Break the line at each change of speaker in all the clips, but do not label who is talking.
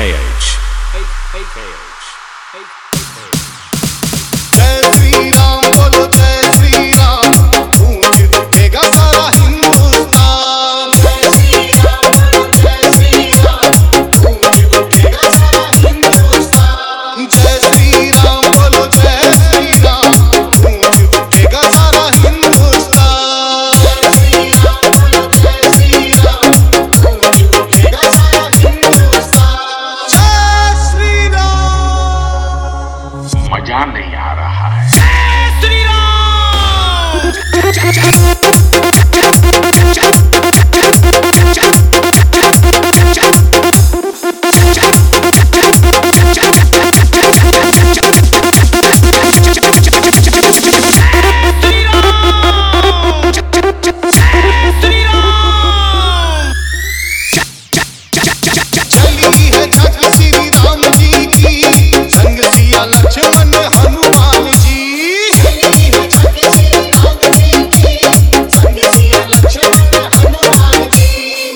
AKH.
जय श्री राम बोलो जय श्री राम, गूंज उठेगा सारा हिंदुस्तान। जय श्री राम बोलो जय श्री राम, गूंज उठेगा सारा हिंदुस्तान। जय श्री राम बोलो जय श्री राम, गूंज उठेगा सारा हिंदुस्तान। जय श्री राम बोलो जय श्री राम, गूंज उठेगा सारा हिंदुस्तान। जय श्री राम।
मजा नहीं आ रहा है।
चली है छठ श्री राम जी की, संग सिया लक्ष्मण हनुमान जी। चली है छठ श्री राम जी की, संग सिया लक्ष्मण हनुमान जी।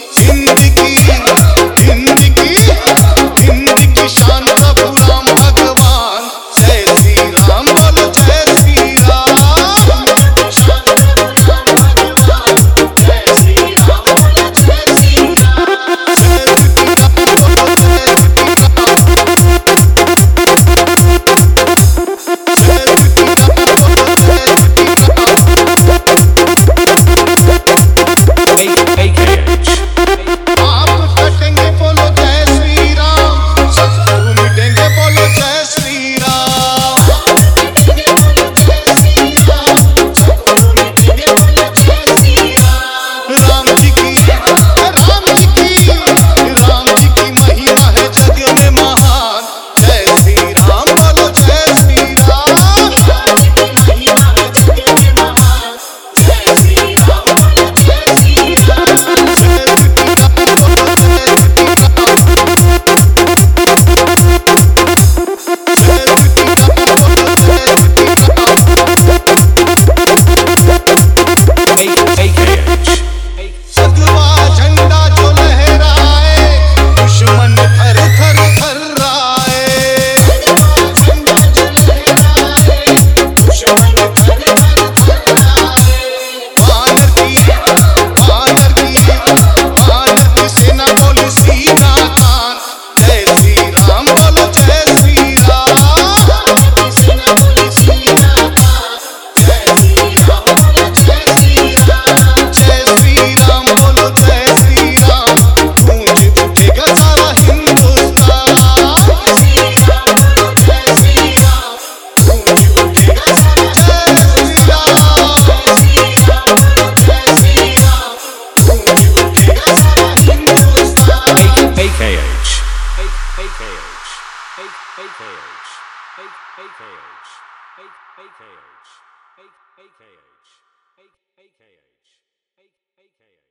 हिंद की शान प्रभु राम भगवान। जय श्री राम बोलो जय श्री राम। शान प्रभु राम भगवान। जय श्री राम बोलो जय श्री
AKH.
आप कटेंगे बोलो जय श्री राम, शत्रु मिटेंगे बोलो जय श्री राम। राम जी की महिमा है जग में महान। जय श्री राम बोलो जय श्री राम। महिमा है जग में महान। जय श्री राम बोलो जय श्री राम।
AKH.
सगवा झंडा जो लहराए, दुश्मन थर थर थर्राए। झंडा जो लहराए, दुश्मन थर थर थर्राए। वानर की सेना बोली सीना तान। जय श्री राम बोलो जय श्री राम। सेना बोली सीना तान। जय श्री राम बोलो जय श्री राम। जय श्री राम बोलो जय श्री राम, गूंज उठेगा सारा हिंदुस्तान। जय श्री राम बोलो जय श्री राम, गूंज उठेगा सारा। जय श्री राम। जय श्री राम बोलो जय श्री राम, गूंज उठेगा सारा हिंदुस्तान।
AKH. AKH.